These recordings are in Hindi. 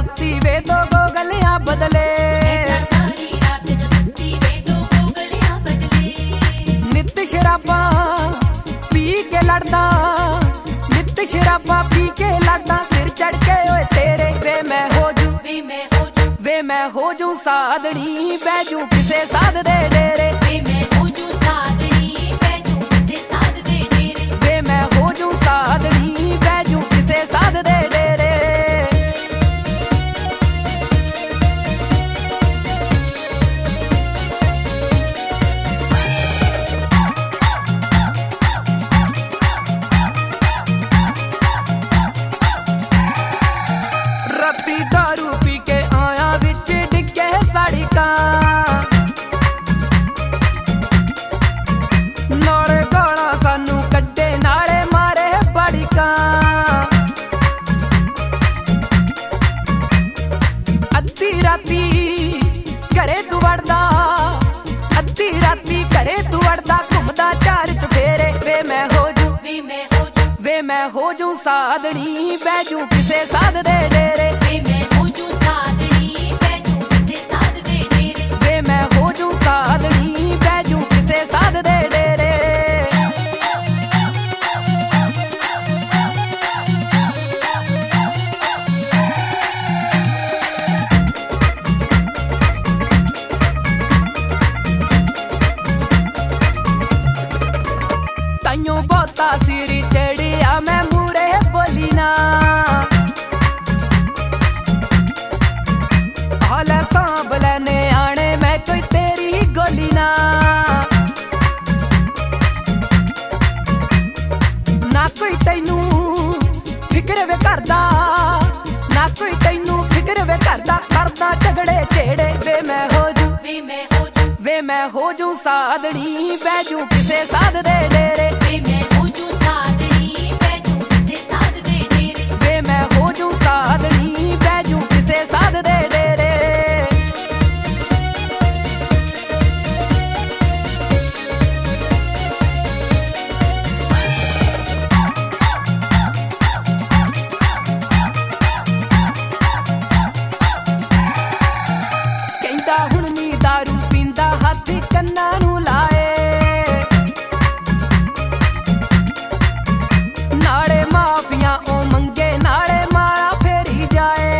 सुती वे तो गोगलियां बदले। नित शराबा पी के लड़दा, नित शराबा पी के लड़दा, सिर चढ़ के ओए तेरे वे मैं हो जू, वे मैं हो जू साधनी बैजू किसे साध दे डेरे। वे मैं हो जू साधनी बैजू किसे साध दे डेरे। वे मैं हो जू साधनी बैजू किसे साध दे डेरे। रत्ती दारू पी के आया विच डिगे साड़ी का, नाले गाला सानू कड्डे नाले मारे बड़ी का। अद्धी राती घरे तू वड़दा, अद्धी राती घरे तू वड़दा, घुमदा चार चफेरे। वे मैं हो जू, वे मैं हो जू साधनी बैजू किसे साध दे डेरे। वे मैं हो जू साधनी बैजू किसे साध दे डेरे। वे मैं हो जू साधनी बैजू किसे साध दे डेरे। ताइयों बहुता सिर चढ़िया मैं मूरे बोली ना, हाले सांभ लेने आने मैं कोई तेरी गोली ना। ना कोई तैनू फिक्र वे करदा, ना कोई तैनू फिक्र वे करदा, करदा झगड़े छेड़े। वे मैं हो जू, वे मैं हो जू साधनी बैजू किसे साध दे डेरे। वे मैं हो जू साधनी बैजू किसे साध दे डेरे। वे मैं हो जू साधनी बैजू किसे साध दे डेरे। कहंदा हुण नी दारू पींदा हाथी कन्ना नू लाए, नाले माफिया ओ मंगे नाले मारा फेरी जाए।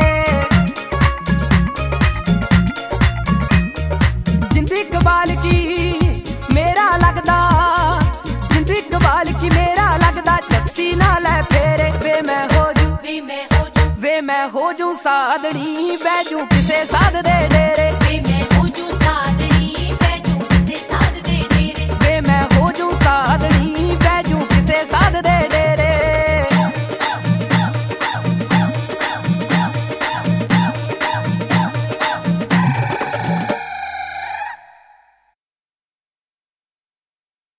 जिंदी कबाल की मेरा लगदा, जिंदी कबाल की मेरा लगदा, जस्सी नाल फेरे। वे मैं हो जू, वे मैं हो जू साधनी बैजू किसे साध दे डेरे।